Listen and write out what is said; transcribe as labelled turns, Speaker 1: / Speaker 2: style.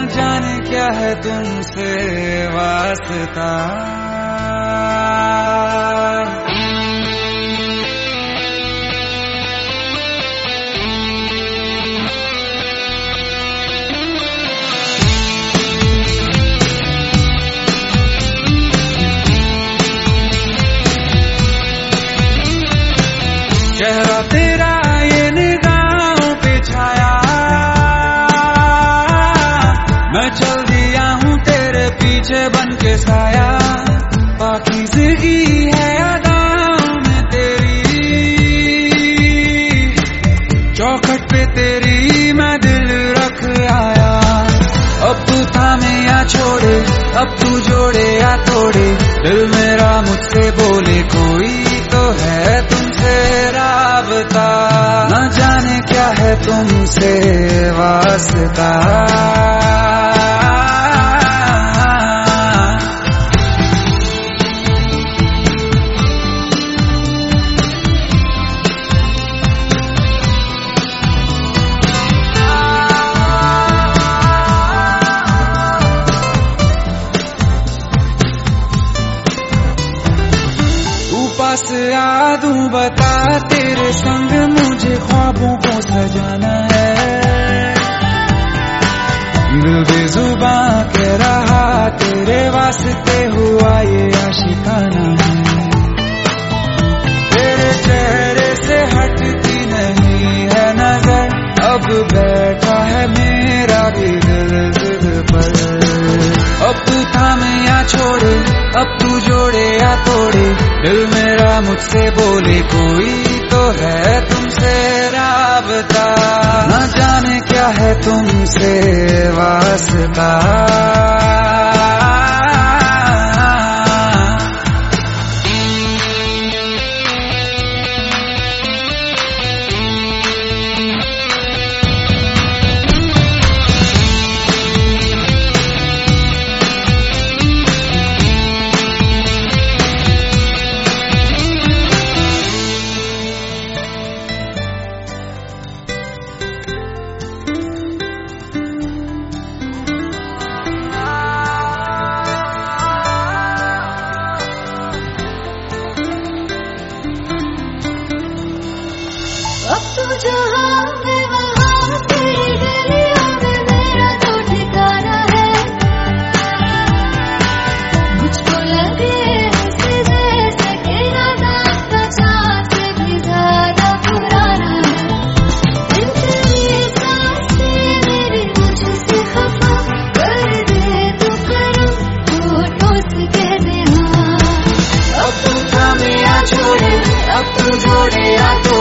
Speaker 1: जाने क्या है तुमसे वास्ता। चेहरा तेरा ये निगाहों पे छाया, मैं चल दिया हूँ तेरे पीछे बन के साया। पाकीज़गी है अदाओं में तेरी, चौखट पे तेरी मैं दिल रख आया। अब तू थामे या छोड़े, अब तू जोड़े या तोड़े, दिल मेरा मुझसे बोले कोई तो है तुमसे राबता। न जाने क्या है तुमसे वास्ता। पास आ दूं बता तेरे संग, मुझे ख्वाबों को सजाना है। दिल बेजुबां कह रहा तेरे वास्ते हुआ ये आशिकाना है। तेरे चेहरे से हटती नहीं है नजर, अब बैठा है मेरा भी दिल जिद पर। अब तू थामे या छोड़े, अब तू जोड़े या तोड़े, दिल मेरा मुझसे बोले कोई तो है तुमसे राबता। न जाने क्या है तुमसे वास्ता।
Speaker 2: अब तो जहाँ मैं वहाँ, तेरी गलियों में मेरा तो ठिकाना है। मुझको लगे ऐसे जैसे कि रात का चाँद से भी ज्यादा पुराना है। दिल तेरी सांसें मेरी मुझसे खफा कर दे तो करम, होठों से कह दे हाँ।
Speaker 1: अब तू थामे या छोड़े, अब तू जोड़े या